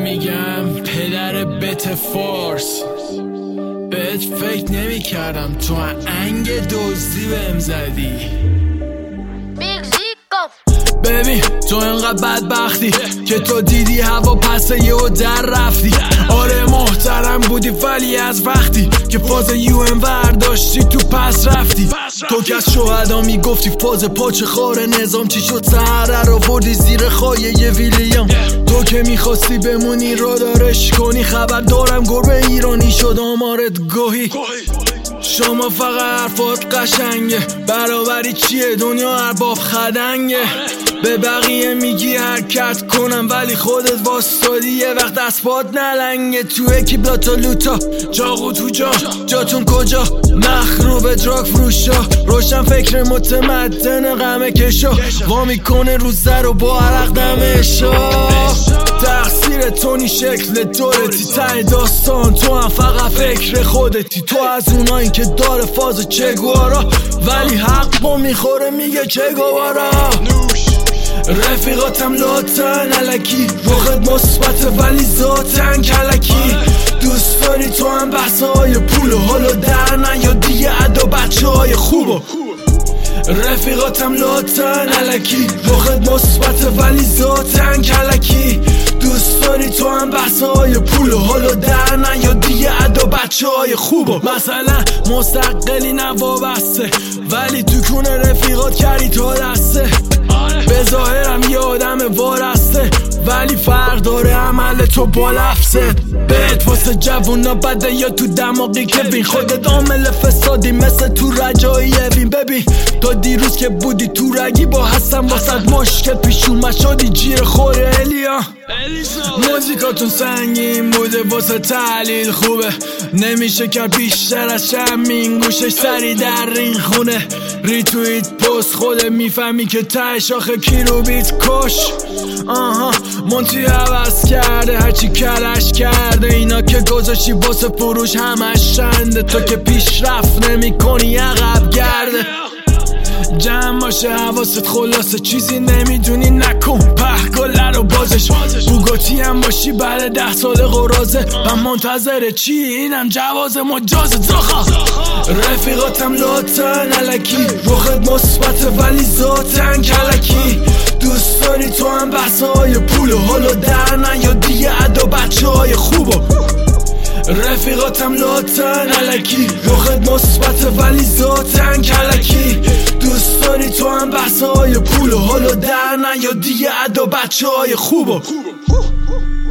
میگم پدر بت فورس، بهت فکر نمی کردم تو انگ دزدی بهم زدی. ببین تو انقدر بدبختی که تو دیدی هوا پسه یهو در رفتی. آره محترم بودی ولی از وقتی که فاز UN ورداشتی تو پس رفتی. تو که از شهدا میگفتی فاز پاچه خاره نظام چی شد سهره رو بردی زیر خایه ی ویلیام. تو که میخواستی بمونی رو دارش کنی، خبر دارم گربه ایرانی شد آمارت گوهی. شما فقط حرفات قشنگه، برابری چیه دنیا ارباب خدنگه. به بقیه میگی حرکت کنم ولی خودت واسطادی یه وقت دست پات نلنگه. تو اکی بلاتا لوتا چاقو تو جاتون کجا مخروب دراگ فروشا، روشن فکر متمدن غمه کشا وا میکنه روزه رو با عرق دمشا. تقصیر تونی شکل دورتی ته داستان، تو هم فقط فکر خودتی. تو از اونایی که داره فاز چگوارا ولی حق با میخوره میگه چگوارا. رفیقاتم لاتن علکی، روخت مثبت ولی ذاتن کلکی. دوست داری تو هم بحثای پول و حالو در نیا دیگه ادا بچه های خوبو. رفیقاتم لاتن علکی، روخت مثبت ولی ذاتن کلکی. دوست داری تو هم بحثای پول و حالو در نیا دیگه ادا بچه های خوبو. مثلا مستقلی نوابسته ولی تو کونه رفیقات کردی تا دسته. به ظاهرم یه آدم وارسته ولی فرق داره عمل تو با لفظت. بهت واسه جوونا بده یا تو دماغی که بین خودت عامل فسادی مثل تو رجایی بین. ببین تا دیروز که بودی تو رگی با حسن واسد مشکل پیش اومد شدی جیر خوره الیا. موزیکاتون سنگین بوده واسه تحلیل خوبه، نمیشه کرد بیشتر از شمین گوشش سری در رین خونه. ریتویت پست خوده میفهمی که تهش آخه کی رو بیت کش. آها مونتی عوض کرده هرچی کلش کرده، اینا که گذاشتی واسه فروش همش شنده. تو که پیشرفت نمی کنی عقب گرده. جمع باشه حواست خلاصه چیزی نمیدونی نکن پهگله رو بازش. بوگاتی هم باشی بعد 10 سال قرازه و منتظر چی اینم جواز مجاز زخا. رفیقاتم لاتن علکی، روخت مثبت ولی ذاتن کلکی. دوست داری تو هم بحثای پول و حالو در نیا دیگه ادا بچه های خوبو. رفیقاتم لاتن علکی، روخت مثبت ولی ذاتن کلکی. دوست داری تو هم بحثای پول و حالو در نیا دیگه ادا بچه های خوبو.